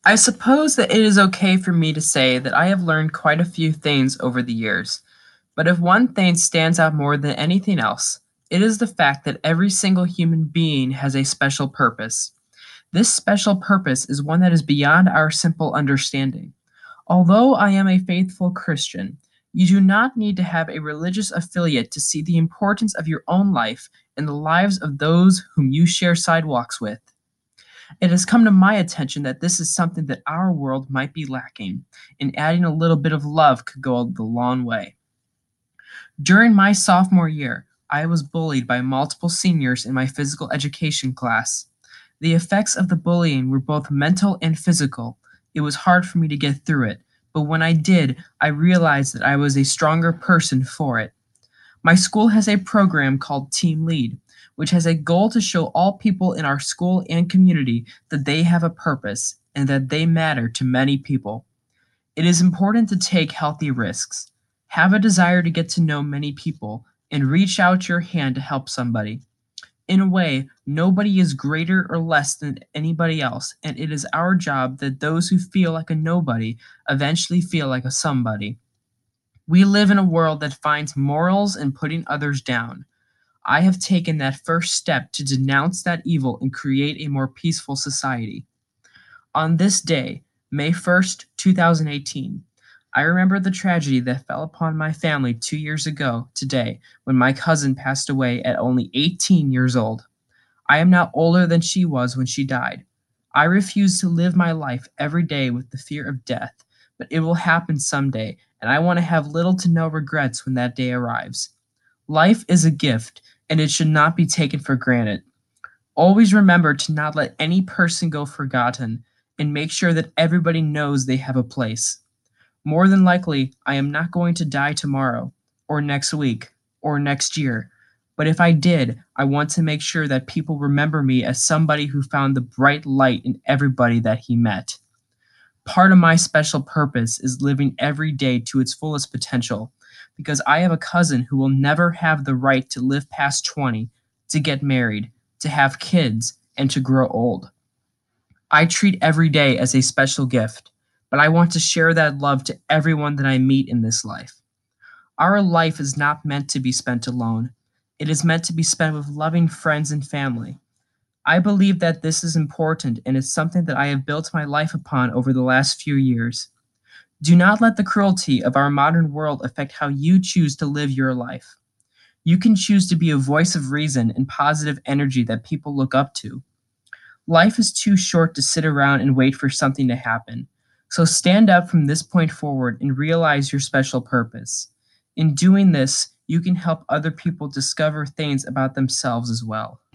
I suppose that it is okay for me to say that I have learned quite a few things over the years, but if one thing stands out more than anything else, it is the fact that every single human being has a special purpose. This special purpose is one that is beyond our simple understanding. Although I am a faithful Christian, you do not need to have a religious affiliate to see the importance of your own life and the lives of those whom you share sidewalks with. It has come to my attention that this is something that our world might be lacking, and adding a little bit of love could go the long way. During my sophomore year, I was bullied by multiple seniors in my physical education class. The effects of the bullying were both mental and physical. It was hard for me to get through it, but when I did, I realized that I was a stronger person for it. My school has a program called Team Lead, which has a goal to show all people in our school and community that they have a purpose and that they matter to many people. It is important to take healthy risks, have a desire to get to know many people, and reach out your hand to help somebody. In a way, nobody is greater or less than anybody else, and it is our job that those who feel like a nobody eventually feel like a somebody. We live in a world that finds morals in putting others down. I have taken that first step to denounce that evil and create a more peaceful society. On this day, May 1st, 2018, I remember the tragedy that fell upon my family 2 years ago today when my cousin passed away at only 18 years old. I am now older than she was when she died. I refuse to live my life every day with the fear of death, but it will happen someday, and I want to have little to no regrets when that day arrives. Life is a gift, and it should not be taken for granted. Always remember to not let any person go forgotten, and make sure that everybody knows they have a place. More than likely, I am not going to die tomorrow, or next week, or next year. But if I did, I want to make sure that people remember me as somebody who found the bright light in everybody that he met. Part of my special purpose is living every day to its fullest potential because I have a cousin who will never have the right to live past 20, to get married, to have kids, and to grow old. I treat every day as a special gift, but I want to share that love to everyone that I meet in this life. Our life is not meant to be spent alone. It is meant to be spent with loving friends and family. I believe that this is important and it's something that I have built my life upon over the last few years. Do not let the cruelty of our modern world affect how you choose to live your life. You can choose to be a voice of reason and positive energy that people look up to. Life is too short to sit around and wait for something to happen. So stand up from this point forward and realize your special purpose. In doing this, you can help other people discover things about themselves as well.